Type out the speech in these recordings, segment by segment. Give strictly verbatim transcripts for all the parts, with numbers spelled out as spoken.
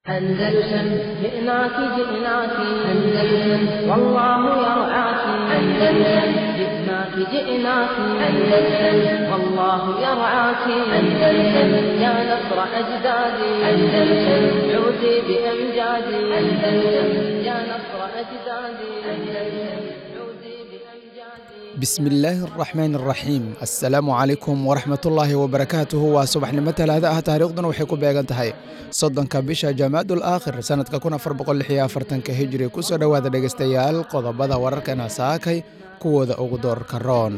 أندلسن جئناك جئناك أندلسن والله يرعاك أندلسن جئناك جئناك أندلسن والله يرعاك أندلسن يا نصر أجدادي أندلسن عودي بأمجادي أندلسن يا نصر أجدادي أندلسن عودي بأمجادي بسم الله الرحمن الرحيم السلام عليكم ورحمة الله وبركاته وصباح نمت هذا تاريخنا وحكوا بيجنتهاي صدنك بشا جماد الآخر سنة كنا فربق اللحية فرتنك هجري كسر وهذا دقستيال قضبضا وركنا ساكي كوذا أغدور كرون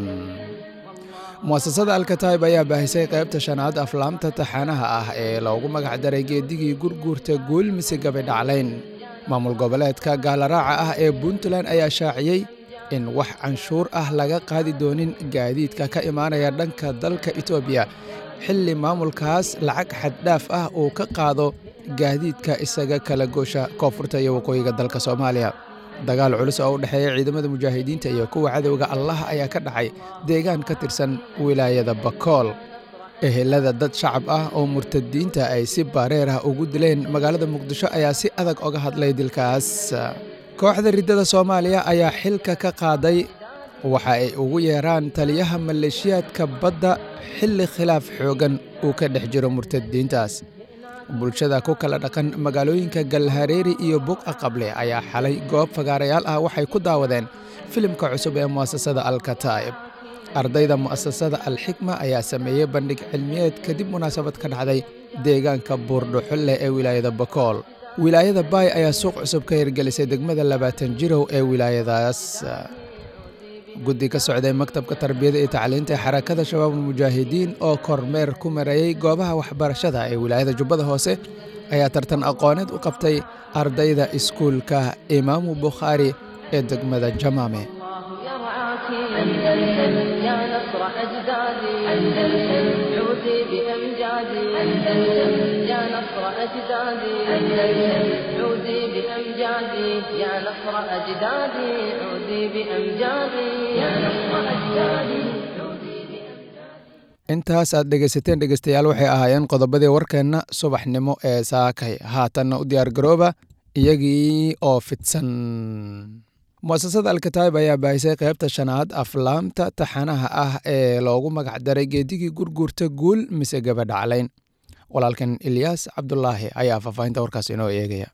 مؤسسة الكتائب ayaa baahisay qaybta shanaad aflaamta taxanaha ah ee loogu magac daray geedigii gurguurta guul mise gabadhaclayn maamul goboleedka gaalaraaca ah ee Puntland ayaa shaaciyay in wax canshuur ah laga qaadi doonin gaadiidka ka imaanaya dhanka dalka Itoobiya xilli maamulkaas lacag xad dhaaf ah uu ka qaado gaadiidka isaga kala goosha koonfurta iyo waqooyiga dalka Soomaaliya dagaal culus oo u dhaxeeya ciidamada mujaahidiinta iyo kuwa cadawga Allah ayaa ka dhacay deegaan ka tirsan wilaayada Bakool ehelada dad shacab ah oo murtadiinta ay si baareer ah ugu dileen magaalada Muqdisho ayaa si adag uga hadlay dilkaas kooxda ridada Soomaaliya ayaa xilka ka qaaday waxa ay ugu yeeraan taliyaha maleeshiyaadka badda xilli khilaaf xoogan uu ka dhex jiro murtadiintaas bulshada ku kala dhaqan magaalooyinka Galhareeri iyo Buqa Qable ayaa xalay goob fagaarayaal ah waxay ku daawadeen filimka cusub ee muasasada Al-Kataib ardayda muasasada Al-Hikma ayaa sameeyay bandhig cilmiyeed kadib munaasabad ka dhacday deegaanka Buurdhuxulle ee wilaayada Bakool wilaayada Baay ayaa suuq cusub ka hirgelisay degmada labaatan jirow ee wilaayadaas guddi ka socday maktabka tarbiyada iyo tacliinta ee xarakada shabaab mujaahidiin oo kormeer ku marayay goobaha waxbarashada ee wilaayada Jubbada Hoose ayaa tartan aqooneed u qabtay ardayda iskuulka Imaamu Bukhari ee degmada Jamaame أندلسن يا نصر أجدادي أندلسن عودي بأمجادي أندلسن يا نصر أجدادي أندلسن عودي بأمجادي يا نصر أجدادي عودي بأمجادي يا نصر أجدادي intaas aad dhegaysateen dhegaystayaal waxay ahaayeen qodobadii warkeenna subaxnimo ee saakay haatanna u diyaar garooba iyagii oo fidsan muasasada Al-Kataib ayaa baahisay qaybta shanaad aflaamta taxanaha ah ee loogu magac daray geedigii gurguurta guul mise gabadhaclayn walaalkan Ilyas Cabdullaahi ayaa faafahinta warkaas inoo eegaya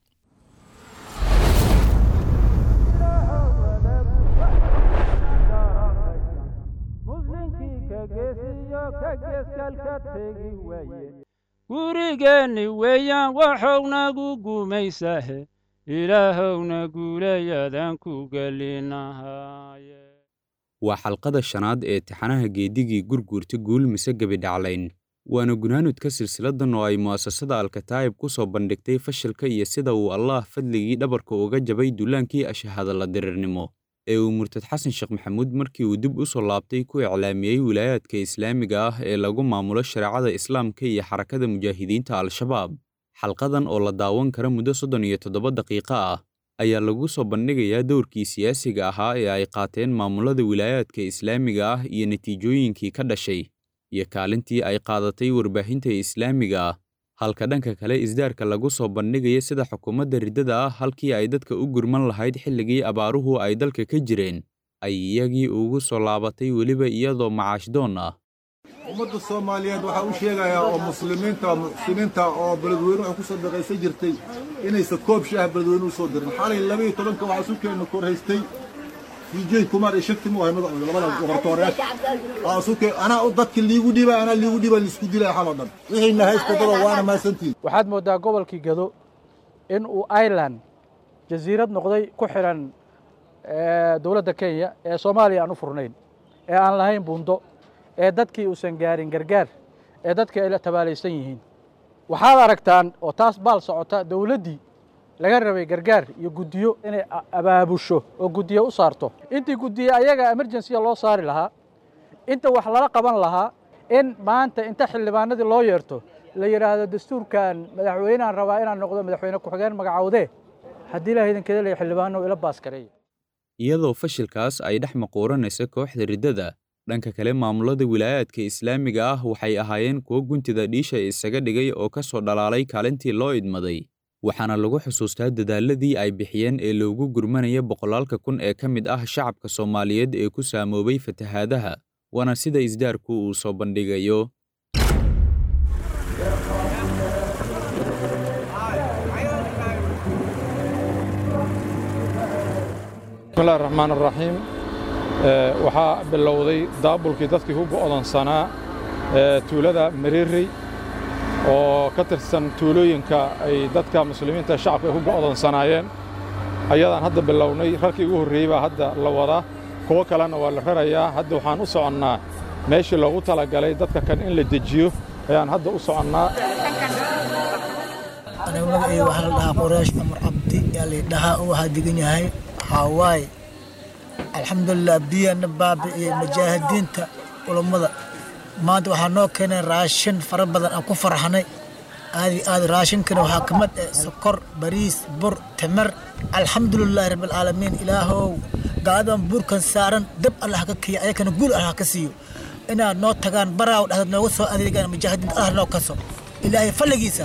gurigeeni weeyaan waxuu nagu gumaysahe ilaahowna guulayadaan ku gelinahaye waa xalqada shanaad ee taxanaha geedigii gurguurta guul mise gabadhaclayn waana gunaanudka silsiladan oo ay muasasada Al-Kataib ku soo bandhigtay fashilka iyo sida uu Allah fadligii dhabarka uga jabay duulaankii ashahada la dirirnimo ee uu murtad xasan sheekh maxamuud markii uu dib u soo laabtay ku iclaamiyay wilaayadka islaamiga ah ee lagu maamulo shariicada islaamka iyo xarakada mujaahidiinta al-shabaab xalqadan oo la daawan kara muddo soddon iyo toddoba daqiiqo ah ayaa lagu soo bandhigayaa dowrkii siyaasiga ahaa ee ay qaateen maamulada wilaayadka islaamiga ah iyo natiijooyinkii ka dhashay iyo kaalintii ay qaadatay warbaahinta islaamiga ah halka dhanka kale isdaarka lagu soo bandhigaya sida xukuumadda ridada ah halkii ay dadka u gurman lahayd xilligii abaaruhu ay dalka ka jireen ay iyagii ugu soo laabatay weliba iyadoo macaashdoon ah ummadda Soomaaliyeed waxa uu sheegayaa oo muslimiinta muslimiinta oo beledweynuhu ay ku soo dhaqaysan jirtay inaysan koob shaah beledweynuhu soo dirin xalay laba iyo toban waxa soo keenay kor haystay fiijay kumar ee shaqti mu ahmad labada gobortooreed aa soo keenay ana dadkii liigu dhibay ana liigu dhibay isku dilay xamadan wixii haysta dad waana maasantiin waxaad moodaa gobolkii Gado in uu island jasiirad noqday ku xiran ee dawladda Kenya ee Soomaaliya aan u furnayn ee aan lahayn buundo ee dadkii uusan gaarin gargaar ee dadkii ay la tabaalaysan yihiin waxaad aragtaan oo taas baal socota dawladdii laga rabay gargaar iyo gudiyo inay abaabusho oo gudiyo u saarto intii gudiyo ayaga emergency loo saari lahaa inta wax lala qaban lahaa in maanta inta xildhibaanadii loo yeerto la yiraahdo dastuurkan madaxweynaha rabaa inaan noqdo madaxweyne ku xigeen magacawde haddii la haydan kale xildhibaano ila baas kareey iyadoo fashilkaas ay dhex maquuranaysa kooxda ridada dhanka kale maamulada wilaayadka islaamiga ah waxay ahaayeen kuwo guntida dhiisha isaga dhigay oo ka soo dhalaalay kaalintii loo idmaday waxaana lagu xusuustaa dadaaladii ay bixiyeen ee loogu gurmanaya boqolaalka kun ee ka mid ah shacabka Soomaaliyeed ee ku saamoobay fatahaadaha, waana sida isdaarku uu soo bandhigayo. bismillahi raxmaani raxiim. waxaa bilowday daabulkii dadkii ku go'doonsanaa tuulada Mareerey oo ka tirsan tuulooyinka ay dadka muslimiinta shacabka ay ku go'doonsanaayeen. ayadaan hadda bilownay, rarkii ugu horreeyey baa hadda la wadaa, kuwo kalena waa la rarayaa. hadda waxaan u soconnaa meeshii loogu talagalay dadka kan in la dejiyo ayaan hadda u soconnaa. aniga magacayga waxaa la dhahaa Quraysh Amar Cabdi yaa la dhahaa oo waxaa degan yahay Hawaii. alxamdulilah biyana baabi'iyey mujaahidiinta culummada. maanta waxaa noo keenay raashin fara badan aan ku farxanay. aadi aadi raashinkana waxaa ka mid ah sokor, bariis, bur, tamar. alxamdulilah rabbil caalamiin. ilaahow gaadan burkan saaran dab Allah ka kiya ayakana guul Allah ka siiyo. inaad noo tagaan baraaw dhahad nooga soo adeegaan mujaahidiinta Allah noo kaso. ilaahay faligiisa.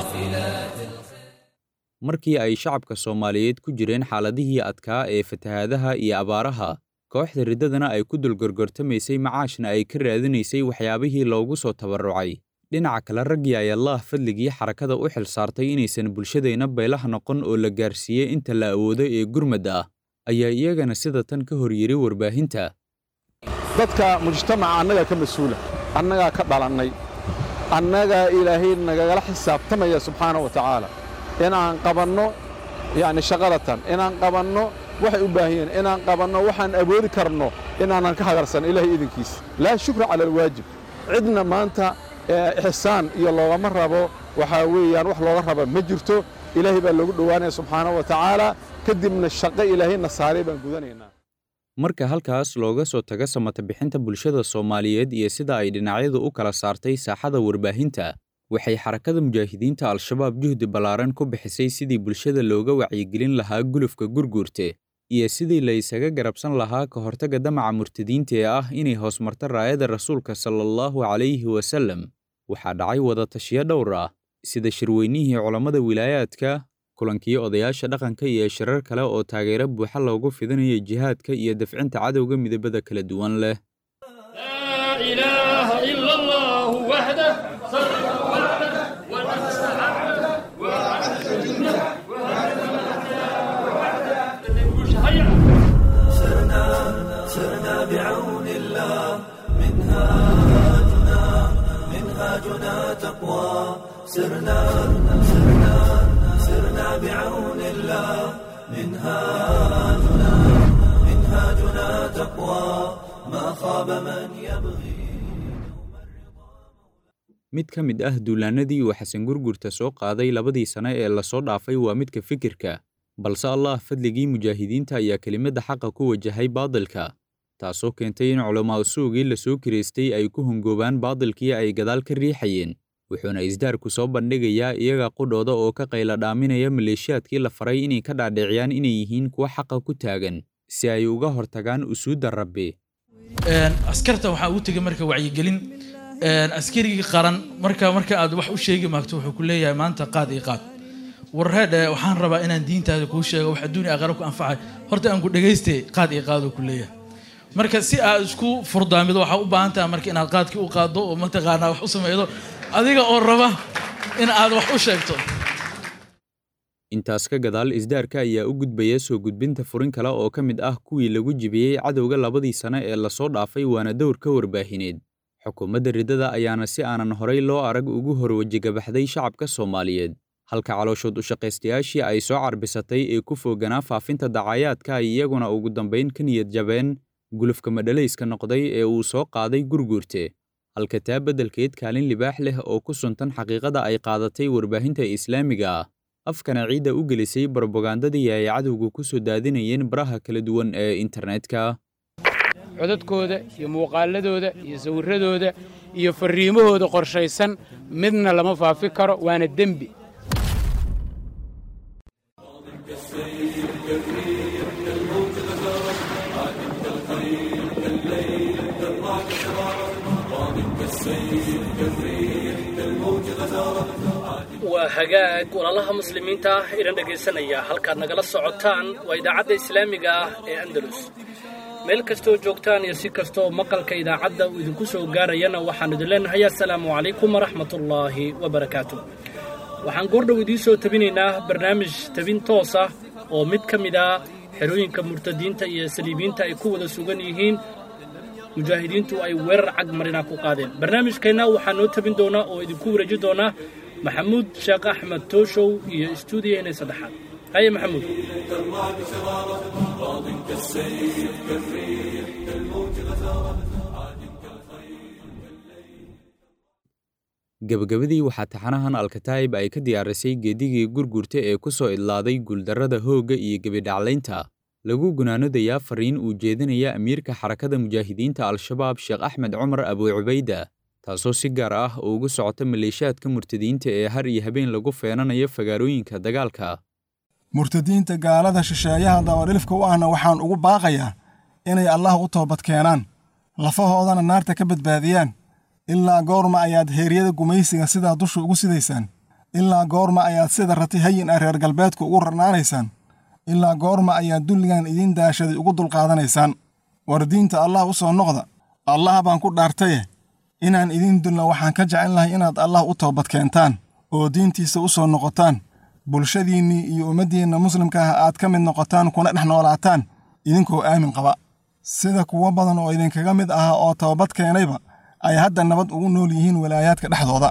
markii ay shacabka Soomaaliyeed ku jireen xaaladihii adkaa ee fatahaadaha iyo abaaraha, kooxda riddadana ay ku dulgorgortamaysay macaashna ay ka raadinaysay waxyaabihii loogu soo tabarucay. dhinaca kale raggii ay Allah fadligii xarakada u xil saartay inaysan bulshadeenna beelaha noqon oo la gaarsiiyey inta la awoodo ee gurmad ah, ayaa iyagana sida tan ka hor yiri warbaahinta. dadka mujtamaca annaga ka mas'uula, annaga ka dhalannay, annaga ilaahay nagala xisaabtamaya subxaanahu wa ta'aala inaan qabanno yani shaqadatan, inaan qabanno waxay u baahan yihiin, inaan qabanno waxaan awoodi karno, inaanan ka hagarsan ilaahay idinkiisa. laa shukra cala alwaajib. cidna maanta ixsaan iyo loogama rabo, waxaa weeyaan wax looga raba ma jirto. ilaahay baa loogu dhowaanaya subxaanahu wa ta'aala, kadibna shaqo ilaahayna saaray baan gudanaynaa. marka halkaas looga soo tago samata bixinta bulshada Soomaaliyeed iyo sida ay dhinacyadu u kala saartay saaxada warbaahinta, waxay xarakada mujaahidiinta Al-Shabaab juhdi ballaaran ku bixisay sidii bulshada looga wacyigelin lahaa gulufka gurguurte iyo sidii la isaga garabsan lahaa ka hortagga damaca murtadiinta ee ah inay hoos marto raayada rasuulka sallallahu calayhi wasallam. waxaa dhacay wada tashiyo dhowr ah sida shirweynihii culammada wilaayaadka, kulankii odayaasha dhaqanka iyo shirar kale oo taageero buuxa loogu fidinayo jihaadka iyo dafcinta cadowga midabada kala duwan leh. laa ilaaha illa allah wahdah سرنا بعون الله منهاجنا منهاجنا تقوى سرنا سرنا سرنا بعون الله منهاجنا منهاجنا تقوى ما خاب من يبغي. mid ka mid ah duulaanadii uu Xasan Gurgurta soo qaaday labadii sano ee la soo dhaafay waa midka fikirka, balse Allah fadligii mujaahidiinta ayaa kelimada xaqa ku wajahay baadilka, taasoo keentay in culamaa suugii la soo kireystay ay ku hungoobaan baadilkii ay gadaal ka riixayeen. wuxuuna isdaarku soo bandhigayaa iyaga qudhooda oo ka qayla dhaaminaya maleeshiyaadkii la faray inay ka dhaadhiciyaan inay yihiin kuwa xaqa ku taagan si ay uga hortagaan usuudda Rabbi. askarta waxaa ugu tegay marka wacyigelin askarigii qaran marka marka aad wax u sheegi maagto wuxuu ku leeyahay maanta qaad iyo qaad warreed waxaan rabaa inaan diintaada kuu sheego wax adduun iyo aakhira ku anfacay horta aan ku dhageystay qaad iyo qaad ku leeyahay. marka si aad isku furdaamido waxa u baahan tahay marka inaad qaadkii u qaado oo mataqaanaa wax u sameeydo adiga oo raba in aad wax u sheegto. intaas ka gadaal isdaarka ayaa u gudbaya soo gudbinta furin kale oo ka mid ah kuwii lagu jibiyey cadowga labadii sano ee la soo dhaafay, waana dowrka warbaahineed. xukuumadda riddada ayaana si aanan horay loo arag ugu horwajigabaxday shacabka Soomaaliyeed, halka calooshood u shaqaystayaashii ay soo carbisatay ee ku fooganaa faafinta dacayaadka ay iyaguna ugu dambayn ka niyad jabeen gulufka madhalayska noqday ee uu soo qaaday Gurgurte, halka taa beddelkeed kaalin libaax leh oo ku suntan xaqiiqada ay qaadatay warbaahinta islaamiga ah, afkana ciidda u gelisay barobagandadii ay cadowgu ku soo daadinayeen baraha kala duwan ee internetka. codadkooda iyo muuqaaladooda iyo sawirradooda iyo fariimahooda qorshaysan midna lama faafi karo, waana dembi. السيف كالريح كالموج غزارة waa hagaag walaalaha muslimiinta ah idan dhegaysanaya halkaad nagala socotaan waa idaacadda islaamiga ah ee andalus meel kastoo joogtaan iyo si kastoo maqalka idaacadda uu idinku soo gaarayana waxaan idin leenahay assalaamu calaykum waraxmatullaahi wabarakaatu waxaan goordhow idiin soo tabinaynaa barnaamij tabin toos ah oo mid ka mid ah xerooyinka murtadiinta iyo saliibiinta ay ku wada sugan yihiin mujaahidiintu ay weerar cag marina ku qaadeen barnaamijkeenna waxaan noo tabin doonaa oo idinku wareeji doonaa maxamuud sheekh axmed tooshow iyo istuudiyaheena saddexaad haye maxamuud gabagabadii waxaa taxanahan alkataa'ib ay ka diyaarisay geedigii gurgurta ee ku soo idlaaday guuldarrada hoogga iyo gebidhaclaynta lagu gunaanodayaa fariin uu jeedinaya amiirka xarakada mujaahidiinta al-shabaab sheekh axmed cumar abuucubayda taasoo si gaar ah ugu socota maleeshiyaadka murtadiinta ee har iyo habeen lagu feenanayo fagaarooyinka dagaalka murtadiinta gaalada shisheeyaha dabadhilifka u ahna waxaan ugu baaqayaa inay allah u toobad keenaan lafahoodana naarta ka badbaadiyaan ilaa goorma ayaad heeryada gumaysiga sidaa dusha ugu sidaysaan ilaa goorma ayaad sida rati hayin ah reer galbeedku ugu rarnaanaysaan ilaa goorma ayaad dulligan idiin daashaday ugu dulqaadanaysaan war diinta allah u soo noqda allah baan ku dhaartaye inaan idiin dulna waxaan ka jecel lahay inaad allah u toobad keentaan oo diintiisa u soo noqotaan bulshadiinnii iyo ummaddiinna muslimka ah aad ka mid noqotaan kuna dhex noolaataan idinkoo aamin qaba sida kuwo badan oo idinkaga mid aha oo toobad keenayba ay hadda nabad ugu nool yihiin walaayaadka dhexdooda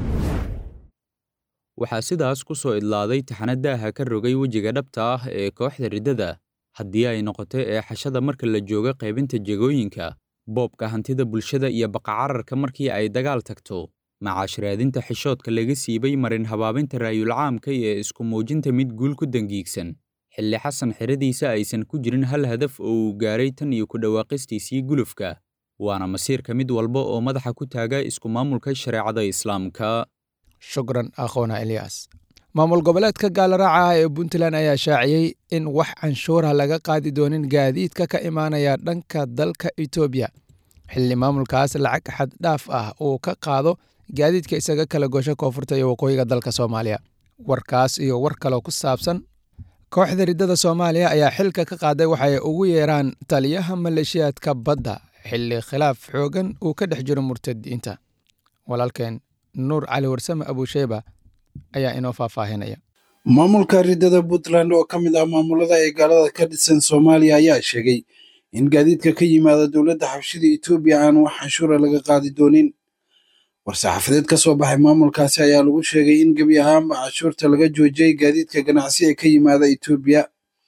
waxaa sidaas ku soo idlaaday taxana daaha ka rogay wejiga dhabta ah ee kooxda riddada haddii ay noqoto eexashada marka la joogo qaybinta jegooyinka boobka hantida bulshada iyo baqacararka markii ay dagaal tagto macaashiraadinta xishoodka laga siibay marin habaabinta raayulcaamka iyo isku muujinta mid guul ku dangiigsan xilli xasan xiradiisa aysan ku jirin hal hadaf oo uu gaaray tan iyo ku dhawaaqistiisii gulufka waana masiirka mid walba oo madaxa ku taaga isku maamulka shareecada islaamka shukran akhoona eliyas maamul goboleedka gaalaraaca ah ee puntland ayaa shaaciyey in wax canshuurah laga qaadi doonin gaadiidka ka imaanaya dhanka dalka etoobiya xilli maamulkaas lacag xad dhaaf ah uu ka qaado gaadiidka isaga kala gosho koonfurta iyo waqooyiga dalka soomaaliya warkaas iyo war kaloo ku saabsan kooxda riddada soomaaliya ayaa xilka ka qaaday waxay ugu yeeraan taliyaha maleeshiyaadka badda xilli khilaaf xoogan uu ka dhex jiro murtadiinta walaalkeen nuur cali warsame abuusheyba ayaa inoo faahfaahinaya maamulka riddada puntland oo ka mid ah maamulada ay gaalada ka dhisan soomaaliya ayaa sheegay in gaadiidka ka yimaada dowladda xabshida etoobiya aan wax canshuura laga qaadi doonin war-saxaafadeed ka soo baxay maamulkaasi ayaa lagu sheegay in gebi ahaanba canshuurta laga joojiyey gaadiidka ganacsi ee ka yimaada etoobiya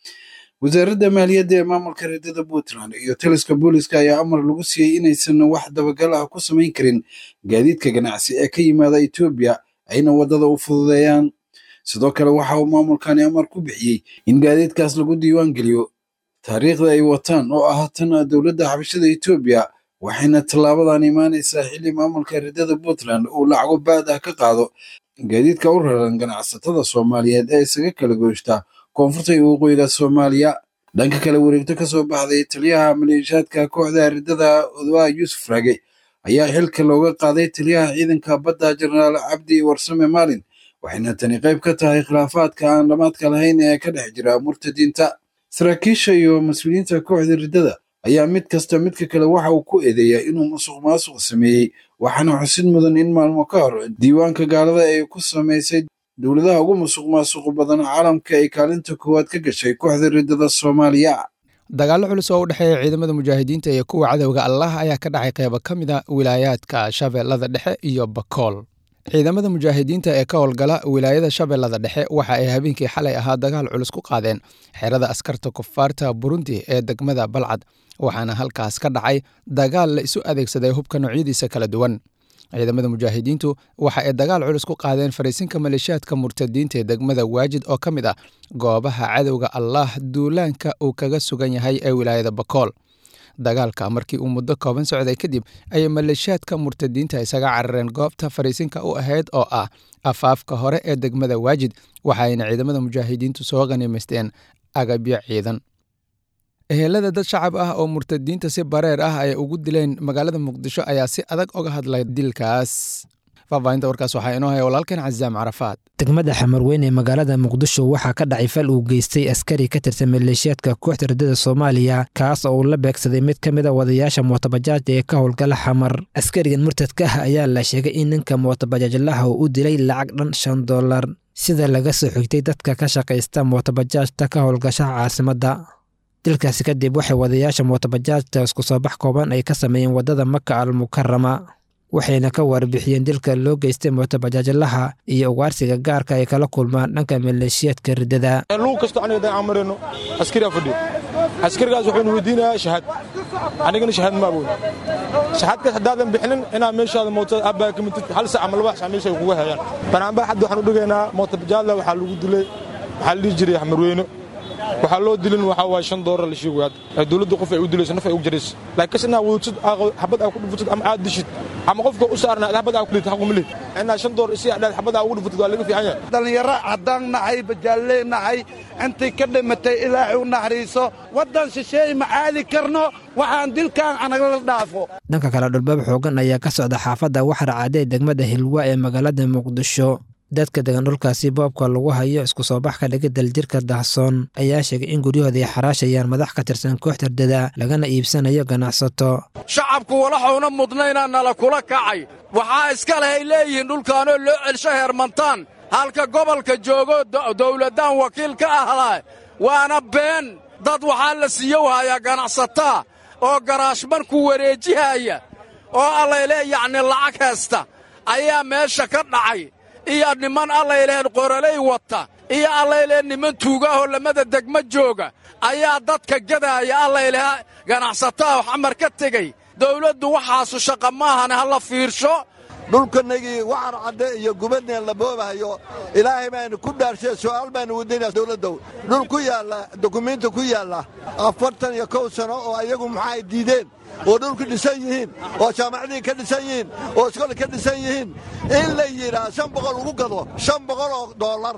wasaaradda maaliyadda ee maamulka riddada puntland iyo taliska booliska ayaa amar lagu siiyey inaysan wax dabagal ah ku samayn karin gaadiidka ganacsi ee ka yimaada etoobiya ayna waddada u fududeeyaan sidoo kale waxa uu maamulkani amar ku bixiyey in gaadiidkaas lagu diiwaan geliyo taariikhda ay wataan oo ah tan dowladda xabashada etoobiya waxayna tallaabadan imaanaysaa xilli maamulka riddada puntland uu lacago baad ah ka qaado gaadiidka u raran ganacsatada soomaaliyeed ee isaga kala gooshta koonfurta iyo waqooyiga soomaaliya dhanka kale wareegto ka soo baxday taliyaha maleeshiyaadka kooxda riddada odwaa yuusuf raage ayaa xilka looga qaaday taliyaha ciidanka badda jenaraal cabdi warsame maalin waxayna tani qayb ka tahay khilaafaadka aan dhamaadka lahayn ee ka dhex jira murtadiinta saraakiisha iyo mas-uuliyiinta kooxda riddada ayaa mid kasta midka kale waxa uu ku eedeeyaa inuu musuq maasuq sameeyey waxaana xusid mudan in maalmo ka hor diiwaanka gaalada ay ku samaysay dowladaha ugu musuq maasuq badan caalamka ay kaalinta koowaad ka gashay kooxda riddada soomaaliya dagaallo culus oo u dhexeeya ciidamada mujaahidiinta iyo kuwa cadowga allah ayaa ka dhacay qaybo ka mid a wilaayaadka shabeellada dhexe iyo bakool ciidamada mujaahidiinta ee ka howlgala wilaayada shabeellada dhexe waxa ay habeenkii xalay ahaa dagaal culus ku qaadeen xerada askarta kufaarta burundi ee degmada balcad waxaana halkaas ka dhacay dagaal la isu adeegsaday hubka noocyadiisa kala duwan ciidamada mujaahidiintu waxa ay dagaal culus ku qaadeen fariisinka maleeshiyaadka murtadiinta ee degmada waajid oo ka mid ah goobaha cadowga allah duulaanka uu kaga sugan yahay ee wilaayada bakool dagaalka markii uu muddo kooban socday kadib ayay maleeshiyaadka murtadiinta isaga carareen goobta fariisinka u ahayd oo ah afaafka hore ee degmada waajid waxaayna ciidamada mujaahidiintu soo qaniimaysteen agabyo ciidan ehelada dad shacab ah oo murtadiinta si bareer ah ay ugu dileen magaalada muqdisho ayaa si adag oga hadlay dilkaas faahfaahinta warkaas waxaa inoo haya walaalkan cazaam carafaad. degmada xamarweyn ee magaalada muqdisho waxaa ka dhacay fal uu geystay askari ka tirsan maleeshiyaadka kooxda ridada soomaaliya kaas oo uu la beegsaday mid ka mid a wadayaasha mootobajaajta ee ka howlgala xamar. askarigan murtadka ah ayaa la sheegay in ninka mootobajaajlaha uu u dilay lacag dhan shan dollar sida laga soo xigtay dadka ka shaqaysta mootobajaajta ka howlgasha caasimadda. dilkaasi kadib waxay wadayaasha mootobajaajta isku soo bax kooban ay ka sameeyeen waddada maka almukarama waxayna ka warbixiyeen dilka loo geystay mootobajaajlaha iyo ugaarsiga gaarka ay kala kulmaan dhanka maleeshiyaadka ridada. lugu kasto aniga aan marayno askari fadhiyo askarigaas wuxuu weydiinayaa shahaad anigana shahaad ma aboon shahaadkaas haddaadan bixinin inaa meeshaada mootada abbaa ka mitid hal saac ama laba saac meesha kugu hayaan banaanba hadda waxaan u dhigaynaa mootobajaajla waxaa lagu dilay waxaa la dhihi jiray xamarweyno waxaa loo dilin waxaa waay shan doolar la sheego hadda dawladda qof ay u dilayso naf ay u jarayso laakiin inaa wadutid xabad aa ku dhufatid ama aad dishid ama qofka u saarnaa xabad aa ku dhigtid xaq uma leh inaa shan doolar isi adhaad xabad aa ugu dhufatid waa laga fiican yahay. dhalinyaro haddaan nahay bajaalle nahay intay ka dhimatay ilaahay u naxariiso waddan shisheeye ma aadi karno waxaan dilkaan anagala dhaafo. dhanka kale dhulbaab xoogan ayaa ka socda xaafadda waxar caadee degmada hilwa ee magaalada muqdisho. dadka degan dhulkaasi boobka lagu hayo isku soo bax ka dhigay daljirka dahsoon ayaa sheegay in guryahooda ay xaraashayaan madax ka tirsan kooxda ridada lagana iibsanayo ganacsato. shacabku walaxuuna mudnaynaa nala kula kacay waxaa iska leh ay leeyihiin dhulkaanoo loo celsho heermantaan halka gobolka joogo dawladdan wakiil ka ahlaa waana been dad waxaa la siiyo hayaa ganacsataa oo garaashman ku wareejihaya oo allayle yacni lacag haysta ayaa meesha ka dhacay iyo niman allayleen qoralay wata iyo allayleen niman tuugaahoo lamada degma jooga ayaa dadka gadaaya allayleh ganacsataa xamar ka tegey dawladdu waxaasu shaqa maahane ha la fiirsho. dhulkanagii waxar cadde iyo gubadneen la boobahayo ilaahay baanu ku dhaarshay su'aal baanu weydiinaa dawladdow dhul ku yaalla dukumiinti ku yaalla afartan iyo kow sano oo ayagu maxaa ay diideen oo dhulku dhisan yihiin oo jaamacadii ka dhisan yihiin oo iskool ka dhisan yihiin in la yidhaa shan boqol ugu gado shan boqol oo doolar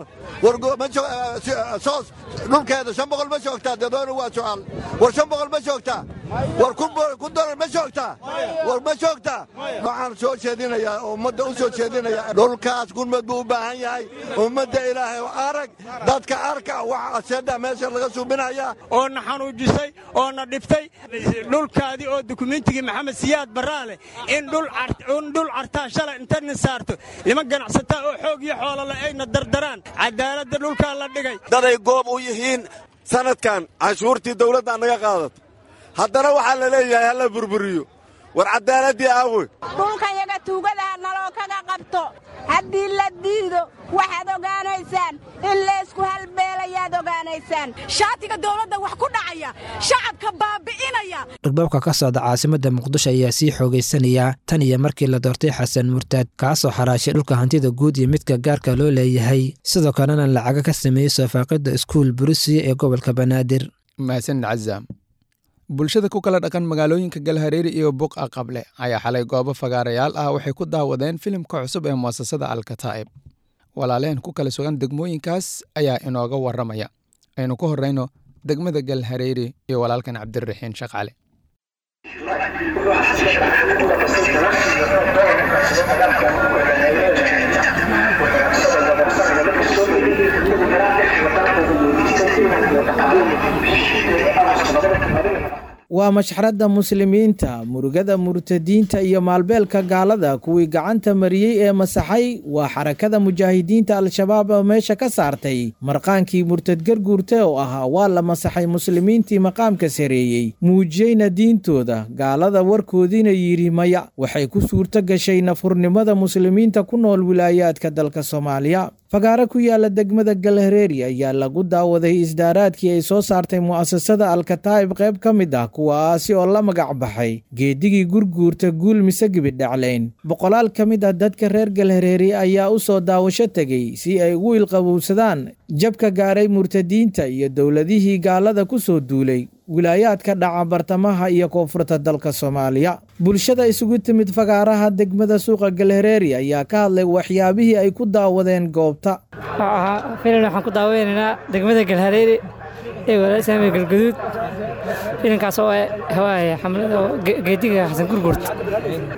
warsoos dhulkeeda shan boqol ma joogtaa dadoona waa su'aal war shan boqol ma joogtaa war ku dolar ma joogtaa war ma joogtaa waxaan soo jeedinayaa oo ummadda u soo jeedinaya dhulkaas gurmad buu u baahan yahay ummadda ilaahay oo arag dadka arka waxa aseeda meesha laga suubinaya oo na xanuujisay oo na dhiftay dhulkaadii oo dukumiintigii maxamed siyaad baraale in dhul cartaa shalay intana saarto niman ganacsataa oo xoog iyo xoolole ayna dardaraan cadaaladda dhulkaa la dhigay daday goob u yihiin sanadkan canshuurtii dawladda naga qaadato haddana waxaa la leeyahay hala burburiyo war cadaaladii aawe dhulkayaga tuugadaha naloo kaga qabto haddii la diido waxaad ogaanaysaan in laysku halbeelayaad ogaanaysaan shaatiga dawladda wax ku dhacaya shacabka baabi'inaya. dhulbaabka ka socda caasimadda muqdisho ayaa sii xoogaysanaya tan iyo markii la doortay xasan murtaad kaasoo xaraashay dhulka hantida guud iyo midka gaarka loo leeyahay sidoo kalena lacaga ka sameeyey soofaaqidda iskuul burusiya ee gobolka banaadir. mahadsanid cazaam. bulshada ku kala dhaqan magaalooyinka galhareeri iyo buqa qable ayaa xalay goobo fagaarayaal ah waxay ku daawadeen filimka cusub ee muasasada alkataa'ib. walaaleen ku kala sugan degmooyinkaas ayaa inooga warramaya. aynu ku horrayno degmada galhareeri iyo walaalkan cabdiraxiin shaqaale. waa mashxaradda muslimiinta murugada murtadiinta iyo maalbeelka gaalada kuwii gacanta mariyey ee masaxay waa xarakada mujaahidiinta al-shabaab oo meesha ka saartay marqaankii murtad garguurta oo ahaa waa la masaxay muslimiintii maqaamka sareeyey muujiyeyna diintooda gaalada warkoodiina yidhi maya waxay ku suurto gashay nafurnimada muslimiinta ku nool wilaayaadka dalka soomaaliya. fagaaro ku yaala degmada galhareeri ayaa lagu daawaday isdaaraadkii ay soo saartay mu'asasada alkataa'ib qayb ka mid ah kuwaasi oo la magac baxay geedigii gurguurta guul mise gibidhaclayn. boqolaal ka mid ah dadka reer galhareeri ayaa u soo daawasho tegey si ay ugu ilqabowsadaan jabka gaaray murtadiinta iyo dowladihii gaalada ku soo duulay wilaayaadka dhaca bartamaha iyo koonfurta dalka Soomaaliya. bulshada isugu timid fagaaraha degmada suuqa galhareeri ayaa ka hadlay waxyaabihii ay ku daawadeen goobta. filim waxaan ku daawanaynaa degmada galhareeri ee walaasha galgaduud filimkaas oo hawaaya xamlada geediga xasan gurgurta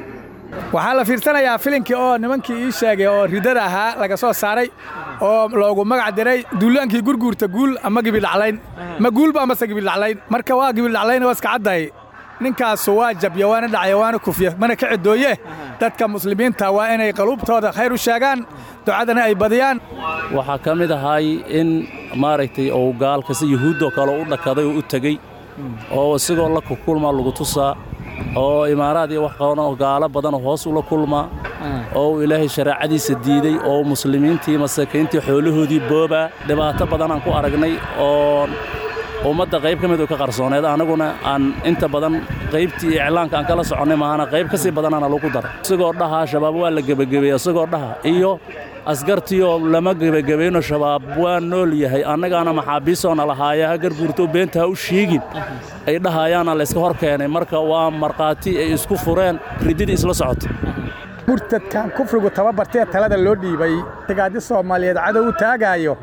waxaa la fiirsanayaa filinkii oo nimankii ii sheegay oo ridada ahaa laga soo saaray oo loogu magac diray duulaankii gurguurta guul ama gibidhaclayn ma guulba amase gibidhaclayn marka waa gibidhaclayn waa iska caddahay ninkaasu waa jabya waana dhacya waana kufya mana ka cidooye dadka muslimiinta waa inay qaluubtooda khayr u sheegaan ducadana ay badiyaan waxaa ka mid ahay in maaragtay oo gaalkasi yuhuuddoo kale u dhakaday oo u tegey oo isigoo la kulmaa lagu tusaa oo imaaraad iyo wax qaban oo gaalo badan oo hoos ula kulmaa oo ilaahay shariicadiisa diiday oo muslimiintii masaakiintii xoolahoodii boobaa dhibaato badan aan ku aragnay oo ummadda qayb ka mid oo ka qarsooneed anaguna aan inta badan qaybtii iclaanka aan kala soconnay maahana qayb ka sii badanaana lagu daray isagoo dhaha shabaab waa la gebagabeeyey isagoo dhaha iyo askartiioo lama gebagabayno shabaab waa nool yahay annagaana maxaabiisoona lahaaya ha garguurto beenta ha u sheegin ay dhahayaana layska hor keenay marka waa markhaati ay isku fureen rididii isla socoto murtadkan kufrigu tababartee talada loo dhiibay tigaadi soomaaliyeed cadow u taagaayo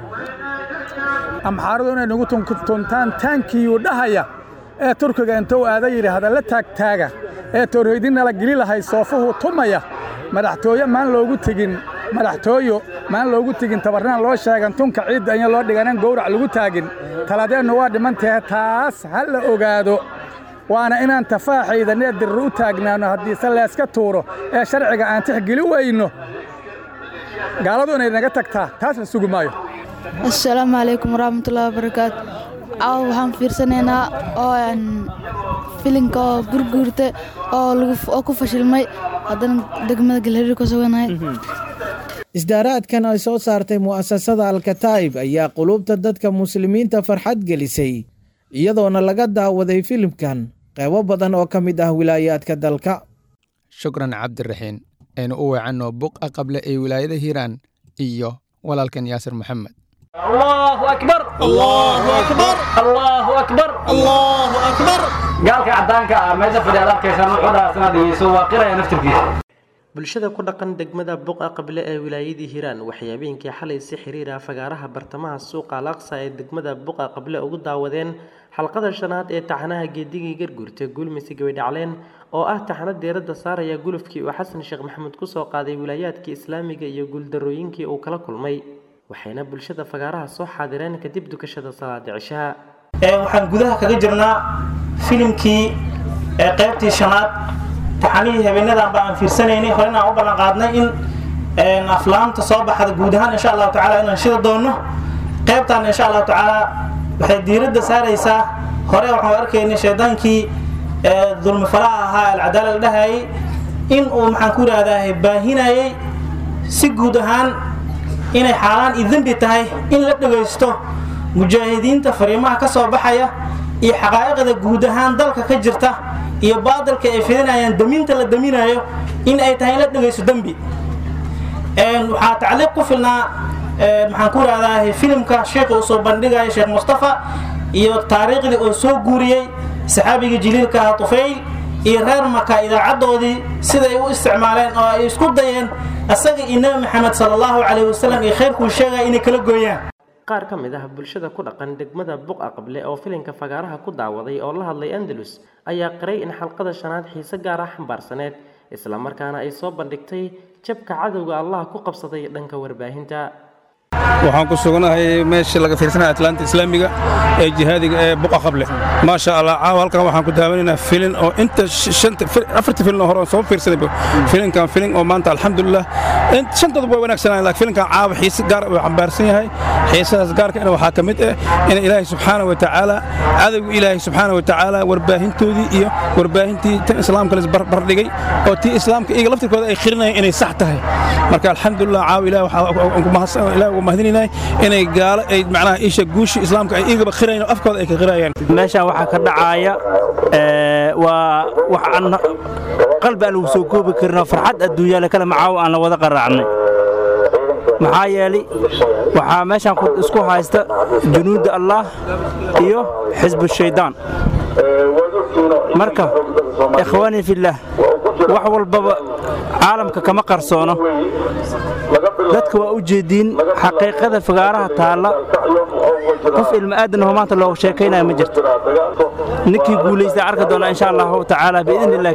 amxaaradu inay nagu tuntaan taankiyuu dhahaya ee turkiga intuu aada yidhi hadalla taagtaaga ee torhoydinnala geli lahay soofuhu tumaya madaxtooye maan loogu tegin madaxtooyo maan loogu tegin tabarnaan loo sheegan tunka ciidda anya loo dhiganan gowrac lagu taagin taladeennu waa dhimantahe taas ha la ogaado waana inaan tafaaxaydanee dirro u taagnaano haddiise layska tuuro ee sharciga aan tixgeli weyno gaaladu inay naga tagtaa taas la sugi maayo assalaamu calaykum waraxmatullaahi wabarakaatu caawa waxaan fiirsanaynaa oo filinka oo gurguurta oo ku fashilmay haddana degmada galhariir ka suganahay isdaaraadkan ay soo saartay mu'asasada alkataa'ib ayaa quluubta dadka muslimiinta farxad gelisay iyadoona laga daawaday filimkan qaybo badan oo ka mid ah wilaayaadka dalka shukran cabdiraxiin aynu u weecanno buqa qable ee wilaayada hiiraan iyo walaalkan yaasir maxamed الله أكبر الله أكبر الله أكبر الله أكبر قالك عدانك ماذا في العلاقة كيسان وحدا سنادي سوى قرية نفتركي bulshada ku dhaqan degmada buqa qable ee wilaayadii hiiraan waxyaabeenkii xalay si xiriira fagaaraha bartamaha suuqa Al-Aqsa ee degmada buqa qable ugu daawadeen xalqada shanaad ee taxanaha geedigii garguurta gulmisi gabadhacleen oo ah taxanad deerada saaraya gulufkii uu xasan sheekh maxamed ku soo qaaday wilaayadka islaamiga iyo guuldarooyinkii uu kala kulmay waxayna bulshada fagaaraha soo xaadireen kadib dukashada salaada cishaa ee waxaan gudaha kaga jirnaa filimkii ee qaybtii shanaad taxanihii habeenadan baan fiirsanaynay horena u ballan qaadnay in aflaamta soo baxda guud ahaan insha Allah tacaala inaan shida doono qaybtan insha Allah tacaala waxay diiradda saaraysaa hore waxaan arkaynay shaydaankii dulmi falaha ahaa al-cadaalad dhahay in uu maxaan ku raadaahay baahinayay si guud ahaan inay xaalaan idinbi tahay in la dhageysto mujaahidiinta fariimaha ka soo baxaya iyo xaqaa'iqda guud ahaan dalka ka jirta iyo baadalka ay fidinayaan daminta la daminayo in ay tahay la dhageysto dambi een waxa tacliiq ku filnaa een maxaan ku raadaahay filimka sheekh uu soo bandhigay sheekh Mustafa iyo taariikhdii uu soo guuriyay saxaabiga jiliilka Tufayl iyo reer Makka idaacadoodii sida ay u isticmaaleen oo ay isku dayeen asaga inna Muhammad sallallahu alayhi wasallam ee khayrku sheegay inay kala gooyaan qaar ka mid ah bulshada ku dhaqan degmada buqa qable oo filimka fagaaraha ku daawaday oo la hadlay Andalus ayaa qiray in xalqada shanaad xiise gaar ah xambaarsaneed isla markaana ay soo bandhigtay jabka cadawga Allah ku qabsaday dhanka warbaahinta waxaan ku suganahay meesha laga fiirsanay Atlanta Islaamiga ee jihaadiga ee buqa qable ma sha Allah caawa halkan waxaan ku daawanaynaa filim oo inta shanta afarta filim hore soo fiirsanay filimkan filim oo maanta alxamdulillah inta shanta way wanaagsanaa laakiin filimkan caawa xiis gaar ah xambaarsan yahay xiisaas gaarka in waxa kamid ah in Ilaahay subhanahu wa ta'ala cadawga Ilaahay subhanahu wa ta'ala warbaahintoodii iyo warbaahintii tan islaamka la barbar dhigay oo tii islaamka iyaga laftirkooda ay khirinayeen inay sax tahay marka alxamdulillah caawa Ilaahay waxa ku mahadsan Ilaahay mahadinayna inay gaalo ay macnaha isha guushi islaamka ay iyaga khirayeen afkooda ay ka khirayeen meesha waxa ka dhacaya ee waa wax aan qalbi aan ugu soo koobi karno farxad adduunyada kala macaaw aan la wada qaraacnay maxaa yeelay waxa meeshan ku isku haysta junuuda Allah iyo xisbu shaydaan marka ikhwaani fillah wax walbaba caalamka kama qarsoono dadka waa u jeedin xaqiiqada fagaaraha taala qof ilma aadan oo maanta loo sheekaynayo ma jirto ninkii guuleystay arka doona insha Allah taala biidin Allah karim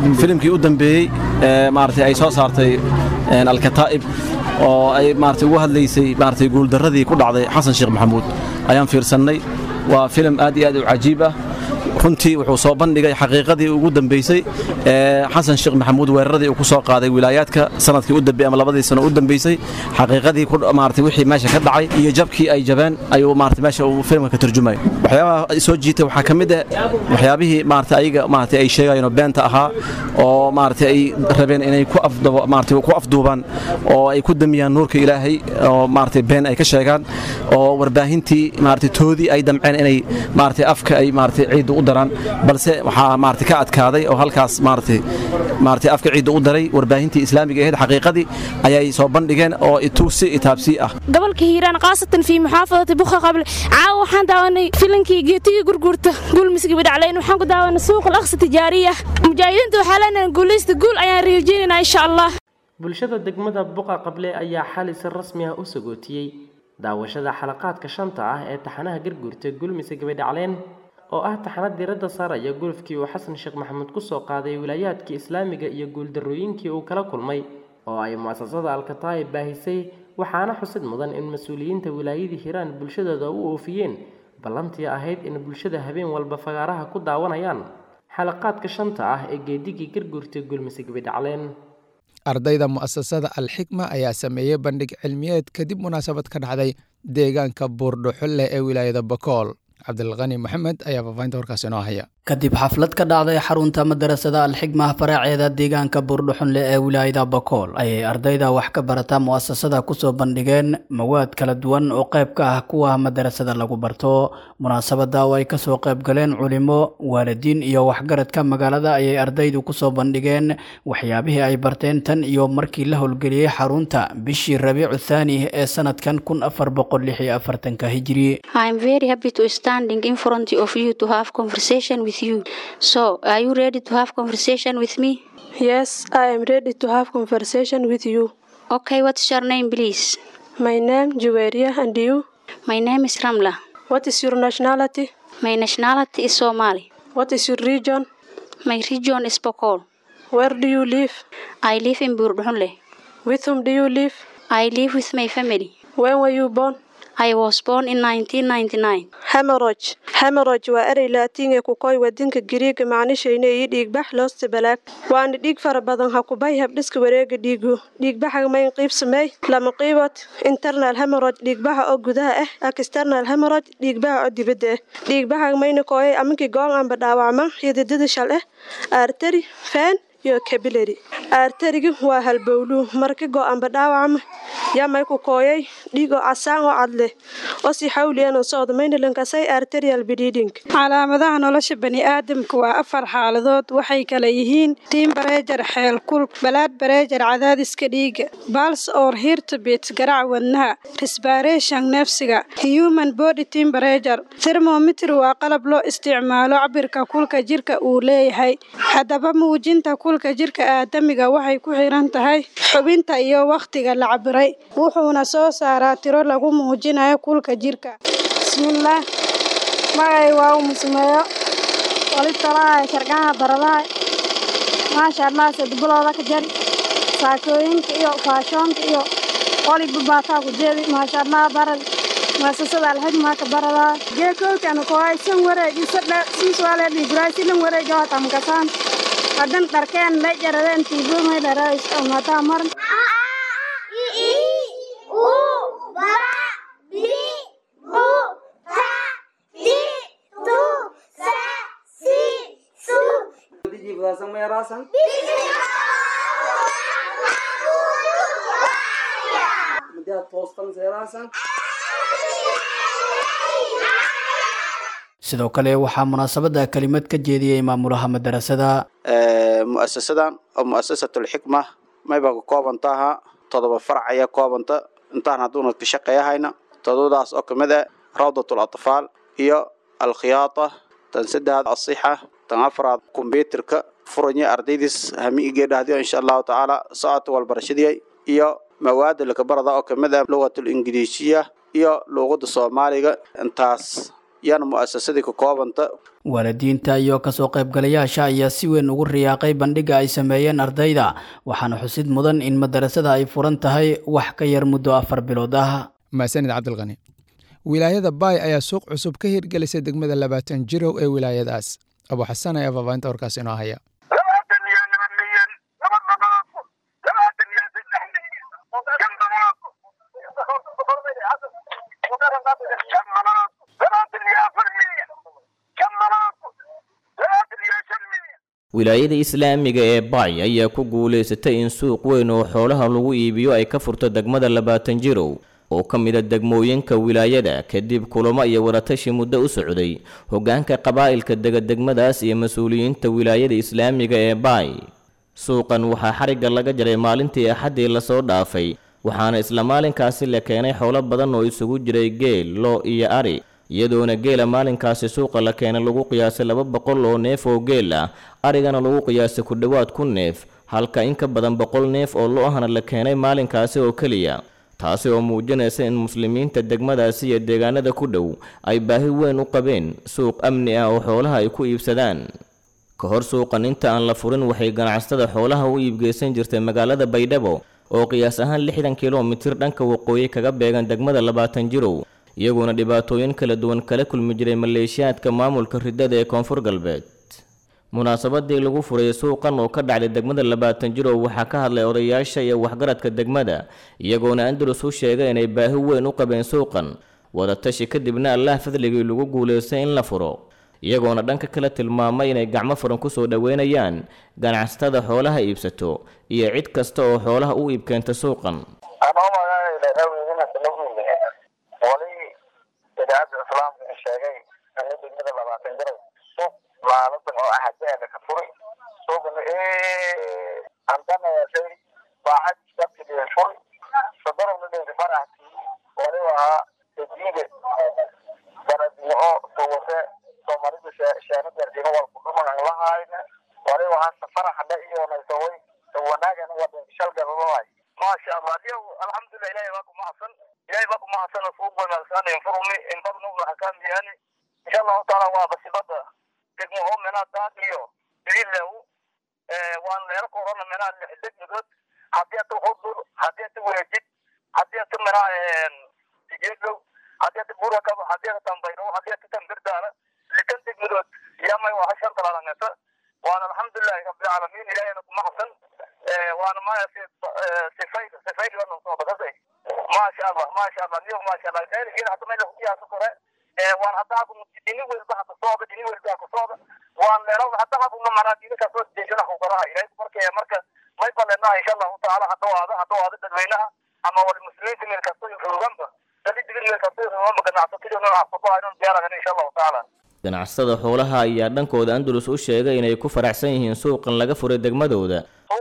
filimkii u dambeeyey maartay ay soo saartay alkataa'ib oo ay maartay ugu hadlaysay maartay guuldaradii ku dhacday xasan sheekh maxamuud ayaan fiirsannay waa filim aad iyo aad u cajiib ah runtii wuxuu soo bandhigay xaqiiqadii ugu dambeysay ee xasan sheekh maxamuud weeraradii uu ku soo qaaday wilaayaadka sanadkii u dambeeyay ama labadii sano u dambeysay xaqiiqadii ku maartay wixii meesha ka dhacay iyo jabkii ay jabeen ayuu maartay meesha uu filimka ka turjumay waxyaabaha soo jiitay waxa kamid ah waxyaabihii maartay ayaga maartay ay sheegayeen beenta ahaa oo maartay ay rabeen inay ku afdabo maartay ku afduubaan oo ay ku damiyaan nuurka ilaahay oo maartay been ay ka sheegaan oo warbaahintii maartay toodii ay damceen inay maartay afka ay maartay ciid u daraan balse waxa maartay ka adkaaday oo halkaas maartay maartay afka ciid u daray warbaahintii islaamiga ahayd xaqiiqadii ayay soo bandhigeen oo ituusi itaabsi ah gobolka hiiraan qaasatan fi muxaafadada buqa qabl caaw waxaan daawanay filankii geetiga gurgurta guul misga bidacleen waxaan ku daawanay suuq al-aqsa tijaariya mujaahidiintu waxa leenahay guulaysta guul ayaan rajaynaynaa insha Allah bulshada degmada buqa qable ayaa xali si rasmi ah u sagootiyay daawashada xalaqaadka shanta ah ee taxanaha gurgurta guul misga bidacleen oo ah taxanad diiradda saaraya gulufkii uu xasan sheekh maxamuud ku soo qaaday wilayaadkii islaamiga iyo guuldarrooyinkii uu kala kulmay oo ay mu'asasada alkataa'ib baahisay waxaana xusid mudan in mas-uuliyiinta wilaayadii hiiraan bulshadooda u oofiyeen ballantii ahayd in bulshada habeen walba fagaaraha ku daawanayaan xalaqaadka shanta ah ee geedigii garguurta gulmisig bidhacleen ardayda mu'asasada alxikma ayaa sameeyey bandhig cilmiyeed kadib munaasabad ka dhacday deegaanka buurdhuxulle ee wilaayada bakool cabdilqani maxamed ayaa faafahinta warkaas inoo haya kadib xaflad ka dhacday xarunta madarasada alxikma faraaceeda deegaanka buurdhuxunle ee wilaayada bakool ayay ardayda wax ka barata mu'asasada kusoo bandhigeen mawaad kala duwan oo qayb ka ah kuwa madarasada lagu barto munaasabada oo ay kasoo qayb galeen culimo waalidiin iyo waxgaradka magaalada ayay ardaydu kusoo bandhigeen waxyaabihii ay barteen tan iyo markii la howlgeliyey xarunta bishii rabiicu thaani ee sanadkan kun afar boqol lix iyo afartanka hijri standing in front of you to have conversation with you. So, are you ready to have conversation with me? Yes, I am ready to have conversation with you. Okay, what's your name, please? My name Juweria, and you? My name is Ramla. What is your nationality? My nationality is Somali. What is your region? My region is Bokol. Where do you live? I live in Burdhunle. With whom do you live? I live with my family. When were you born? I was born in nineteen ninety-nine. Hemorrhage. Hemorrhage waa eray Laatiin ee ku koy wadinka Giriiga macnihiisu iyo dhiigbax loosta balaag. Waana dhiig fara badan ha ku bay habdhiska wareega dhiigu. Dhiigbaxa ma qayb samay lama qaybad internal hemorrhage dhiigbaxa oo gudaha ah, external hemorrhage dhiigbaxa oo dibadda ah. Dhiigbaxa ma koy aminkii go'an amba dhaawacma xididada shal ah, artery, vein iyo capillary. Arteriga waa halbowlu markii go'an amba dhaawacma yaa may ku kooyay dhiigo casaan oo cad leh oo si xawliyan oo socdo maynalankaasay arterial bleeding. calaamadaha nolosha bani aadamka waa afar xaaladood waxay kala yihiin temperature xeel kul blood pressure cadaadiska dhiiga pulse or heartbeat garaac wadnaha respiration neefsiga human body temperature thermometer waa qalab loo isticmaalo cabirka kulka jirka uu leeyahay hadaba muujinta kulka jirka aadamiga waxay ku xiran tahay xubinta iyo waqtiga la cabiray wuxuuna soo saaraa tiro lagu muujinayo kulka jirka. Bismillah. Magay waa musmeeyo. Wali talaa sharqaha baradaha. Maasha Allah sadbulooda ka jari. Saakooyinka iyo faashoonka iyo wali babaata ku jeedi maasha Allah barad. Muasasada alxikma ka barada. Geekoolkan ko ay san wareegisa si su'aale dhibraasi lan wareega tam kasan. Hadan darkeen la jaradeen tiibo may darays ama tamar. sidoo kale waxaa munaasabada kalimad ka jeediyay maamulaha madarasada mu'asasadan oo mu'asasatul xikma mayba ka koobantaha todoba farac ayaa koobanta intaan haduuna ka shaqeeyahayna todobadaas oo kamid ah rawdatul atfaal iyo alkhiyaata tan saddex asixa tan afraad computerka furanya ardaydis hamiige dhahdiyo insha Allah taala saacad wal barashadii iyo mawaad la ka barada oo kamid ah luqatul ingiriisiya iyo luqada Soomaaliga intaas iyana mu'asasadii ka koobanta. waalidiinta iyo kasoo qaybgalayaasha ayaa si weyn ugu riyaaqay bandhiga ay sameeyeen ardayda waxaana xusid mudan in madarasada ay furan tahay wax ka yar muddo afar bilood ah. maasanid cabdilqani. wilaayada baay ayaa suuq cusub ka hirgelisay degmada labaatan jirow ee wilaayadaas. abu xasan ayaa faafahinta warkaas inoo haya. wilaayada islaamiga ee baay ayaa ku guulaysatay in suuq weyn oo xoolaha lagu iibiyo ay ka furto degmada labaatan jirow oo ka mid a degmooyinka wilaayada kadib kulamo iyo waratashi muddo u socday hoggaanka qabaa'ilka dega degmadaas iyo mas-uuliyiinta wilaayada islaamiga ee baay. suuqan waxaa xarigga laga jaray maalintii axaddii lasoo dhaafay waxaana isla maalinkaasi la keenay xoolo badan oo isugu jiray geel loo iyo ari iyadoona geela maalinkaasi suuqa la keenay lagu qiyaasay laba boqol oo neef oo geel ah arigana lagu qiyaasay ku dhowaad kun neef halka in ka badan boqol neef oo lo ahna la keenay maalinkaasi oo keliya taasi oo muujinaysa in muslimiinta degmadaasi iyo deegaanada ku dhow ay baahi weyn u qabeen suuq amni ah oo xoolaha ay ku iibsadaan. ka hor suuqan inta aan la furin waxay ganacsatada xoolaha u iibgeysan jirtay magaalada baydhabo oo qiyaas ahaan lixdan kilomitir dhanka waqooyi kaga beegan degmada labaatan jirow iyagoona dhibaatooyin kala duwan kala kulmi jiray maleeshiyaadka maamulka ridada ee koonfur galbeed. munaasabadii lagu furay suuqan oo ka dhacday degmada labaatan jirow waxaa ka hadlay odayaasha iyo waxgaradka degmada iyagoona andalus u sheegay inay baahi weyn u qabeen suuqan wadatashi kadibna allah fadligii lagu guulaystay in la furo iyagoona dhanka kala tilmaamay inay gacmo furan ku soo dhoweynayaan ganacsatada xoolaha iibsato iyo cid kasta oo xoolaha u iibkeenta suuqan. maaladan oo axadeena ka furay suuqna ee andana yashay baacad sabtideen furay sadarowna dheer faraxti wali waa diiga baradno suuqe soomaalida shaanada dino wal ku dhumaan lahayna wali waa faraxda iyo naysooy wanaagana wada shalga loohay ma sha Allah diyo alxamdulillah ilaahay waa ku mahadsan ilaahay waa ku mahadsan suuq wanaagsan in furmi in badno xakaan yani insha Allah taala waa basibada degmo oo meelaha daadiyo bilow ee waan leer corona meelaha lixdad midod hadii aad xudur hadii aad weejid hadii aad meelaha ee tigeedo hadii aad buura ka hadii aad tambayro hadii aad tambirdaana likan midod yamay waa hashar talaanata waan alxamdulillah rabbil alamin ilaahayna ku mahadsan ee waan ma sifay sifay lana soo badasay ma sha Allah ma sha Allah niyo ma sha Allah khayr in hadda meel ku yaasa kore ee waan hadda ku dini weelba hadda soo dini weelba ku soo waan leeyahay hadda ku maraadiina ka soo deejina ku qoraa ilaahay markay marka may balena insha Allah taala hadda waada hadda waada dadweynaha ama wal muslimiinta meel kasta iyo rugamba dadii digir meel kasta oo ma ganacsatada oo afko aynu diyaarana insha Allah taala. ganacsatada xoolaha ayaa dhankooda andalus u sheegay inay ku faraxsan yihiin suuqan laga furay degmadooda.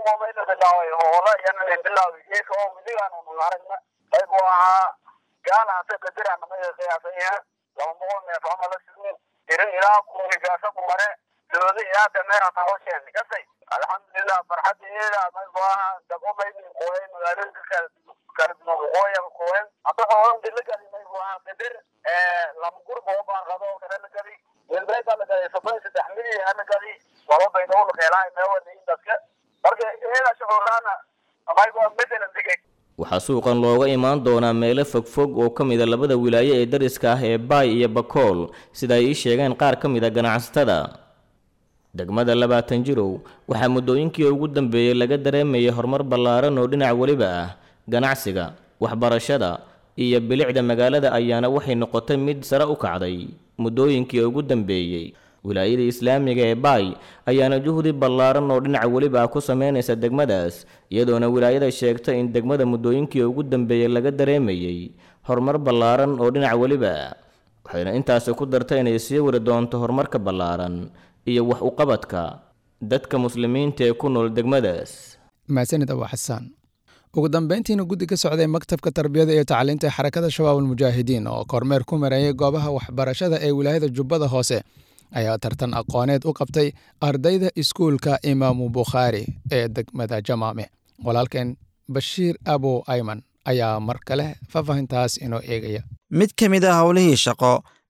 alxamdulillah farxadeeda ma waa daqomay qoyn magaalada kala duwan qoyn qoyn hadda xoolaha dilka ay waa qadir ee lama gurbo baa qado kala gali welbayda la galay sabay saddex milyan ana gali wala baydo la keenay meewada indadka marka heela shaqoolana amay waa midna digay. waxaa suuqan looga imaan doonaa meelo fogfog oo ka mid a labada wilaayo ee dariska ah ee baay iyo bakool sida ay ii sheegeen qaar ka mid a ganacsatada. degmada labaatan jirow waxaa muddooyinkii ugu dambeeyey laga dareemayay horumar ballaaran oo dhinac weliba ah ganacsiga waxbarashada iyo bilicda magaalada ayaana waxay noqotay mid sare u kacday muddooyinkii ugu dambeeyey. wilaayada islaamiga ee baay ayaana juhdi ballaaran oo dhinac weliba ah ku sameynaysa degmadaas iyadoona wilaayada sheegtay in degmada muddooyinkii ugu dambeeyey laga dareemayay horumar ballaaran oo dhinac weliba ah waxayna intaasi ku dartay inay sii wari doonto horumarka ballaaran iyo wax u qabadka dadka muslimiinta ee ku nool degmadaas. maasanid abu xasaan. ugu dambeyntiina guddi ka socday maktabka tarbiyada iyo tacliinta ee xarakada shabaab almujaahidiin oo kormeer ku mareeyay goobaha waxbarashada ee wilaayada jubbada hoose ayaa tartan aqooneed u qabtay ardayda iskuulka imaamu bukhaari ee degmada jamaame. walaalkeen bashiir abu ayman ayaa mar kale faahfaahintaas inoo eegaya. mid ka mid ah howlihii shaqo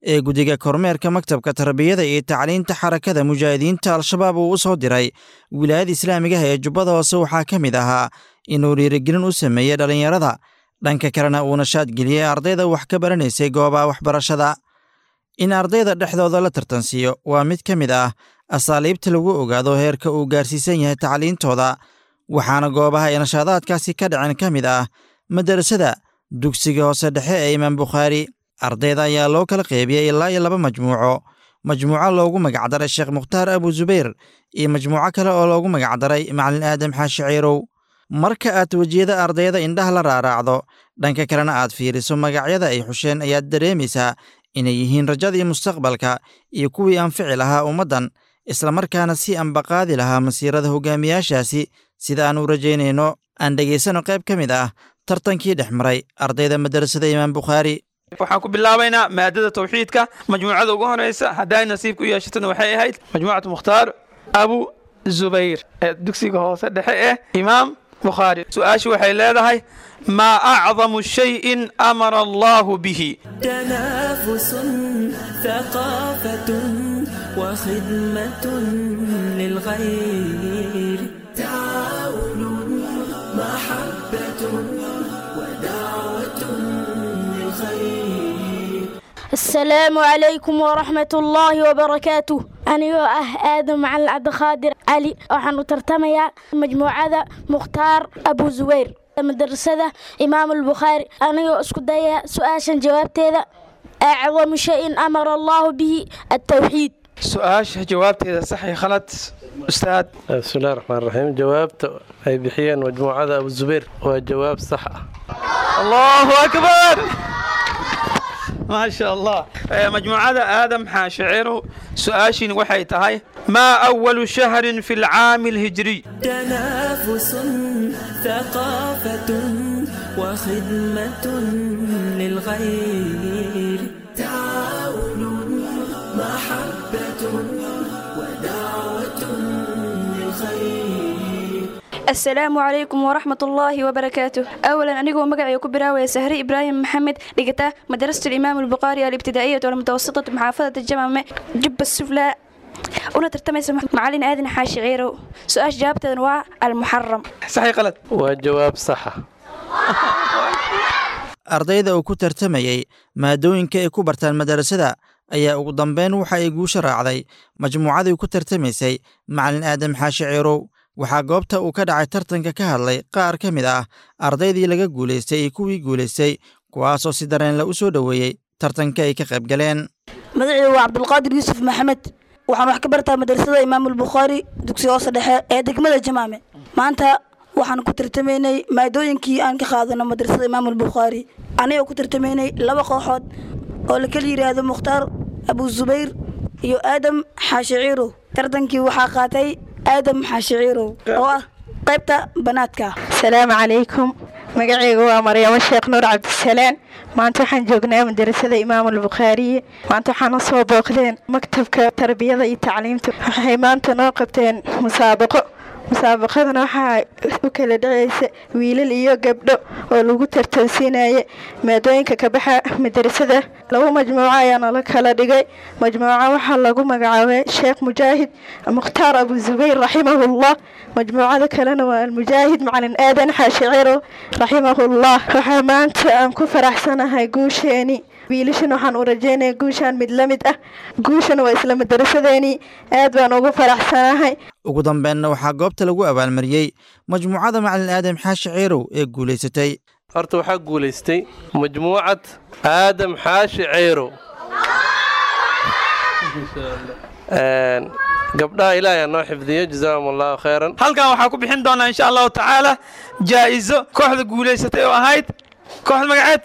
ee guddiga kormeerka maktabka tarbiyada iyo tacliinta xarakada mujaahidiinta al-shabaab uu u soo diray wilaayada islaamiga ah ee jubbada hoose waxaa ka mid ahaa inuu dhiirigelin u sameeyey dhallinyarada dhanka kalena uu nashaad geliyey ardayda wax ka baranaysay goobaha waxbarashada in ardayda dhexdooda la tartansiiyo waa mid ka mid ah asaaliibta lagu ogaado heerka uu gaarsiisan yahay tacliintooda waxaana goobaha ay nashaadaadkaasi ka dhaceen ka mid ah madarasada dugsiga hoose dhexe ee imaam bukhaari ardayda ayaa loo kala qeybiyey ilaa iyo laba majmuuco majmuuco loogu magacdaray sheekh mukhtaar abu zubayr iyo majmuuco kale oo loogu magacdaray macalin aadam xaashi ciirow marka aad wejiyada ardayda indhaha la raaraacdo dhanka kalena aad fiiriso magacyada ay xusheen ayaad dareemaysaa inay yihiin rajadii mustaqbalka iyo kuwii anfici lahaa ummaddan islamarkaana si ambaqaadi lahaa masiirada hogaamiyaashaasi sida aan u rajaynayno aan dhegaysano qayb ka mid ah tartankii dhex maray ardayda madarasada imaam bukhaari waxaan ku bilaabaynaa maadada tawxiidka majmuucada ugu horeysa hadday nasiib ku yeeshatana waxay ahayd majmuucatu mukhtaar abu zubayr ee dugsiga hoose dhexe ee imaam bukhaari su-aashu waxay leedahay maa acdamu shayin amara allahu bihi تنافس ثقافة وخدمة للغير تعاون محبة ودعوة للخير السلام عليكم ورحمة الله وبركاته أنا أه آدم معلم عبد القادر علي وحن ترتميا مجموعة مختار أبو زوير مدرسة إمام البخاري أنا أسكت دايا سؤال جوابت هذا أعظم شيء أمر الله به التوحيد سؤال جوابت هذا صحيح خلط أستاذ بسم الله الرحمن الرحيم جوابت أي بحيان مجموعة أبو الزبير وجواب صح الله أكبر ما شاء الله مجموعة آدم حاشعيرو سؤاشين وحي تهي ما أول شهر في العام الهجري تنافس ثقافة وخدمة للغير تعاون محبة ودعوة للخير السلام عليكم ورحمة الله وبركاته أولا أنيقو مقعي كبراوي سهري إبراهيم محمد لقتا مدرسة الإمام البخاري الابتدائية والمتوسطة محافظة الجامعة جب السفلى una tartamaysa macalin aadan xaashi ciirow su-aasha jawaabteedana waa almuxaram saxiix qalad waa jawaab saxa ardayda uu ku tartamayey maadooyinka ay ku bartaan madarasada ayaa ugu dambeyn waxa ay guusha raacday majmuucadii ku tartamaysay macalin aadam xaashi ciirow waxaa goobta uu ka dhacay tartanka ka hadlay qaar ka mid ah ardaydii laga guulaystay iyo kuwii guulaystay kuwaasoo si dareenla u soo dhoweeyey tartanka ay ka qayb galeen magacaygu waa cabdulqaadir yuusuf maxamed waxaan wax ka bartaa madrasada imaam albukhaari dugsiga hoose dhexe ee degmada jamaame maanta waxaan ku tartamaynay maadooyinkii aan ka qaadano madrasada imaam albukhaari anigoo ku tartamaynay laba kooxood oo la kala yidhaahdo mukhtaar abu zubayr iyo aadam xaashi ciirow tartankii waxaa qaatay aadam xaashi ciirow oo ah qaybta banaadka asalaamu calaykum magacaygu waa maryamo sheekh nuur cabdisalaan maanta waxaan joognaa madarasada imaam albukhaariye maanta waxaan usoo booqdeen maktabka tarbiyada iyo tacliimta waxay maanta noo qabteen musaabaqo musaabaqadana waxaa u kala dhacaysa wiilal iyo gabdho oo lagu tartansiinaya maadooyinka ka baxa madarasada laba majmuuco ayaa nala kala dhigay majmuuco waxaa lagu magacaabay sheekh mujaahid mukhtaar abu zubayr raximahullah majmuucada kalena waa almujaahid macalin aadan xaashi ciirow raximahullah waxaa maanta aan ku faraxsanahay guusheeni wiilashan waxaan u rajeynaya guushaan mid la mid ah guushana waa isla madarasadeeni aad baan ugu faraxsanahay ugu dambeynna waxaa goobta lagu abaalmariyey majmuucada macalin aadam xaashi ciirow ee guulaysatay horta waxaa guulaystay majmuucad aadam xaashi ciirow gabdhaha ilaahay noo xifdiyo jazaahum allahu khayran halkan waxaa ku bixin doonaa insha allahu tacaala jaa'izo kooxda guulaysatay oo ahayd kooxda magaceed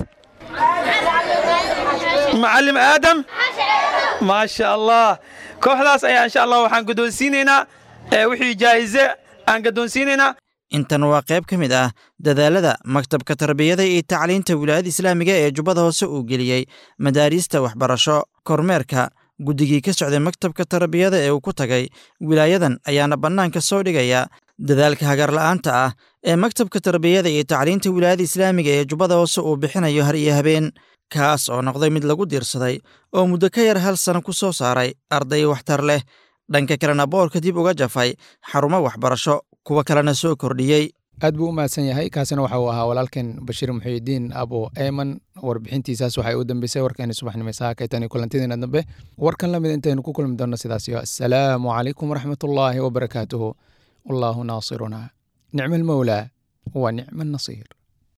معلم آدم ما شاء الله كوحداس أيها إن شاء الله وحان قدون سينينا وحي جائزة عن قدون سينينا intan waa qayb ka mid ah dadaalada maktabka tarbiyada iyo tacliinta wilaayada islaamiga ee jubbada hoose uu geliyey madaariista waxbarasho kormeerka guddigii ka socday maktabka tarbiyada ee uu ku tagay wilaayadan ayaana bannaanka soo dhigaya dadaalka hagarla'aanta ah ee maktabka tarbiyada iyo tacliinta wilaayada islaamiga ee jubbada hoose uu bixinayo har iyo habeen kaas oo noqday mid lagu diirsaday oo muddo ka yar hal sano ku soo saaray arday waxtar leh dhanka kalena boorka dib uga jafay xarumo waxbarasho kuwa kalena soo kordhiyey. aad buu u mahadsan yahay. kaasina waxa uu ahaa walaalkan bashiir muxiidiin abu eyman. warbixintiisaas waxay u dambeysay warkeeni subaxnimo saakaytan iyo kulantidiina dambe warkan lamid intaynu ku kulmi doonno sidaas iyo assalaamu calaykum waraxmatullaahi wabarakaatuhu. wallaahu naasiruna nicma almawlaa wa nicma annasiir.